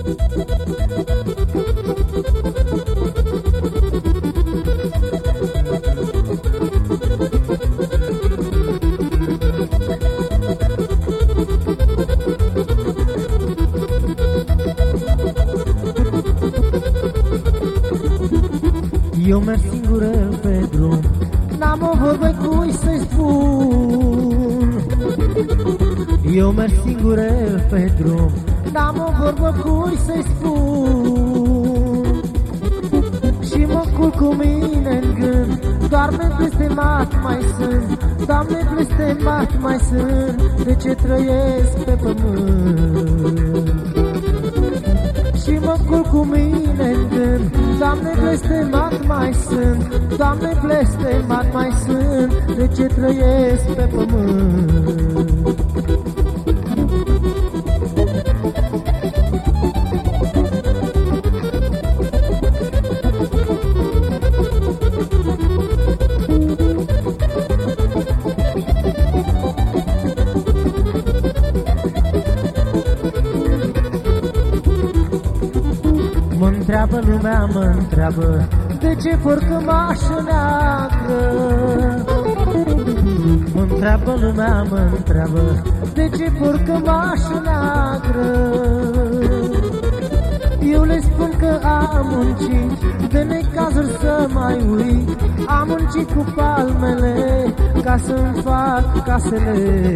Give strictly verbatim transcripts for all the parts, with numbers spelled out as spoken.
Eu merg singură pe drum, n-am o vorbă cui să-i spun. Eu merg singură pe drum, n-am o vorbă cui să-i spun. Și mă culc cu mine în gând, doarme blestemat mai sunt. Doamne, blestemat mai sunt, de ce trăiesc pe pământ. Și mă culc cu mine în gând, Doamne, blestemat mai sunt. Doamne, blestemat mai sunt, de ce trăiesc pe pământ. Mă-ntreabă lumea, mă-ntreabă, de ce por cămașă neagră? Mă-ntreabă lumea, mă-ntreabă, de ce por cămașă neagră? Eu le spun că am muncit, de necazuri să mai uit. Am muncit cu palmele, ca să-mi fac casele.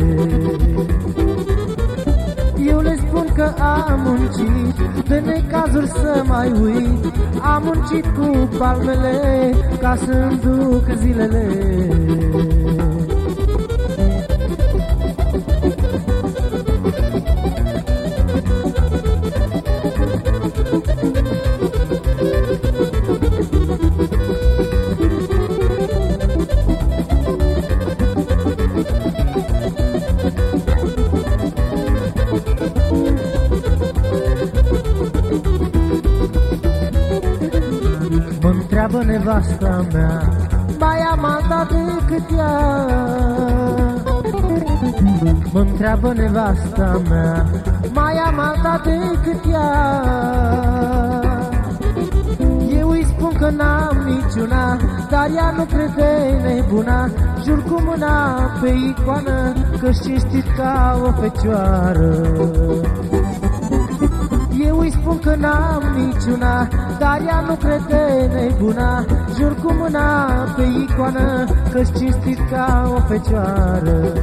Eu le spun că am muncit, de necazuri să mai uit. Am muncit cu palmele, ca să-mi duc zilele. Mă-ntreabă nevasta mea, mai am alta decât ea. Mă-ntreabă nevasta mea, mai am alta decât ea. Eu îi spun că n-am niciuna, dar ea nu crede nebuna. Jur cu mâna pe icoană, că-și cinstit ca o fecioară. Eu îi spun că n-am niciuna, dar ea nu crede nebuna. Jur cu mâna pe icoană, că-și cinstit ca o fecioară.